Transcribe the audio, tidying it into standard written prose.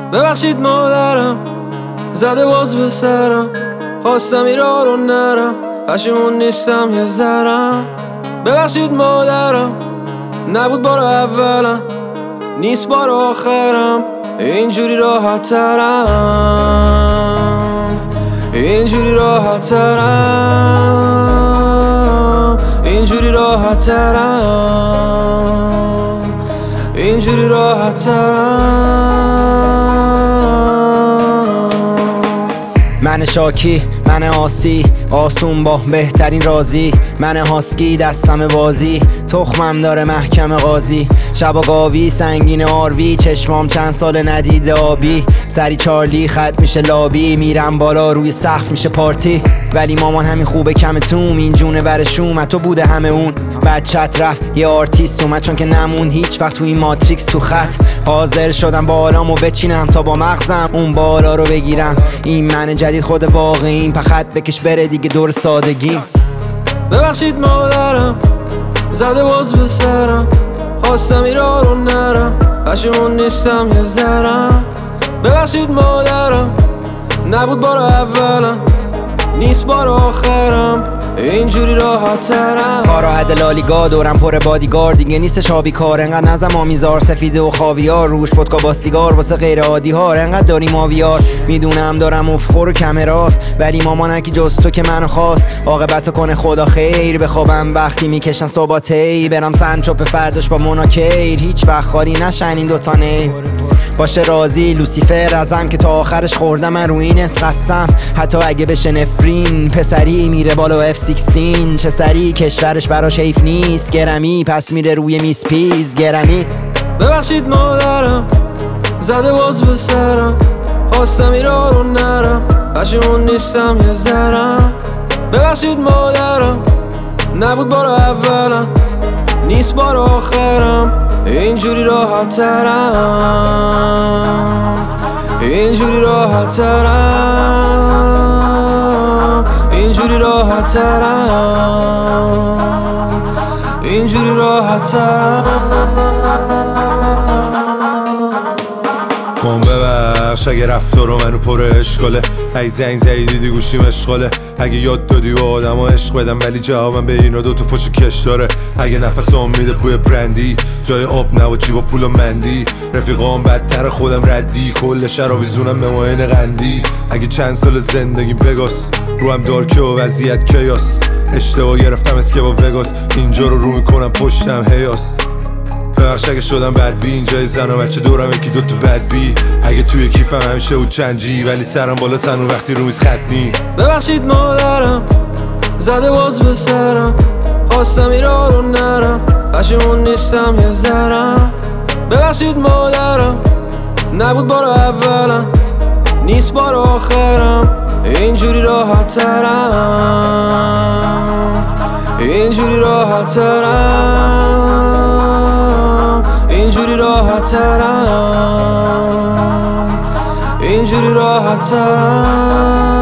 ببخشید مادرم زده باز به سرم، خواستم ایرا رو نرم، پشیمون نیستم یه ذرم. ببخشید مادرم نبود بار اولم، نیست بار آخرم، اینجوری راحت ترم، اینجوری راحت ترم، اینجوری راحت ترم، اینجوری راحت ترم. من شاکی، من آسی، آسون با بهترین رازی، من هاسکی دستم بازی، تخمم داره محکم قاضی، شبا گاوی سنگین آروی، چشمام چند سال ندیده آبی، سری چارلی خط میشه لابی، میرم بالا روی سقف میشه پارتی، ولی مامان همین خوبه کم توم، این جونه برشوم تو بوده همه اون، بچت رفت یه آرتیست اومد چون که نمون هیچ وقت تو این ماتریکس تو خط، حاضر شدم بالامو بچینم تا با مغزم اون بالا رو بگیرم، این من جدید خود واقعیم، پخت بکش بره دیگه دور سادگیم. ببخشید مادرم زده باز به سرم، خواستم ایرا رو نرم، پشیمون نیستم یه ذرم. ببخشید مادرم نبود بار اولم، نیست بار آخرم، اینجوری راحت ترم. خارا لالیگا دورم پر بادیگار، دیگه نیستش آبی کار، انقدر نزم آمیزار سفیده و خاویار، روش ودکا با سیگار واسه غیر عادی ها، انقدر داریم آویار، میدونم دارم افخور و کمراست، ولی مامانم که جز تو که منو خواست، عاقبتو کنه خدا خیر، بخوابم وقتی میکشن صباتی، برم سنچوپ فرداش با مناکیر، هیچ وقت خالی نشن این دوتا نی، باشه راضی لوسیفر ازم که تا آخرش خوردم من رو این قسم، حتی اگه بشه نفرین، پسری میره بالا F16 چه سری کشورش براش حیف نیست، گرمی پس میره روی میس پیز گرمی. ببخشید مادرم زده باز به سرم، خواستم ایرا رو نرم، پشیمون نیستم یه ذرم. ببخشید مادرم نبود بار اولم، نیست بار آخرم، اینجوری راحت ترم، اینجوری راحت ترم، اینجوری راحت ترم، اینجوری راحت ترم. ببخش اگه رفتار رو منو پر اشکاله، اگه زنگ زدی دیدی گوشیم اشغاله، اگه یاد دادی و آدم ها عشق بدم ولی جوابم به اینا دوتا فوش کش داره، اگه نفس میده بوی برندی جای آب نبا چی با پول و مندی، رفیقام بدتر خودم ردی، کل شهر آویزونم به ماین قندی، اگه چند سال زندگیم بگاس رو هم دارکه و وضعیت کیاس، اشتباه گرفتم اسکه با وگاس، اینجا رو میکنم پشتم هیاس. ببخش اگه شدم بدبی، اینجای زن و بچه دورم یکی دوتا بدبی، اگه توی کیفم همیشه بود چنجی ولی سرم بالا سنو وقتی رو میز خطنی. ببخشید مادرم زده باز به سرم، خواستم ایرا رو نرم، پشیمون نیستم یه ذرم. ببخشید مادرم نبود بار اولم، نیست بار آخرم، اینجوری راحت ترم، اینجوری راحت ترم، اینجوری راحت ترم، اینجوری راحت ترم.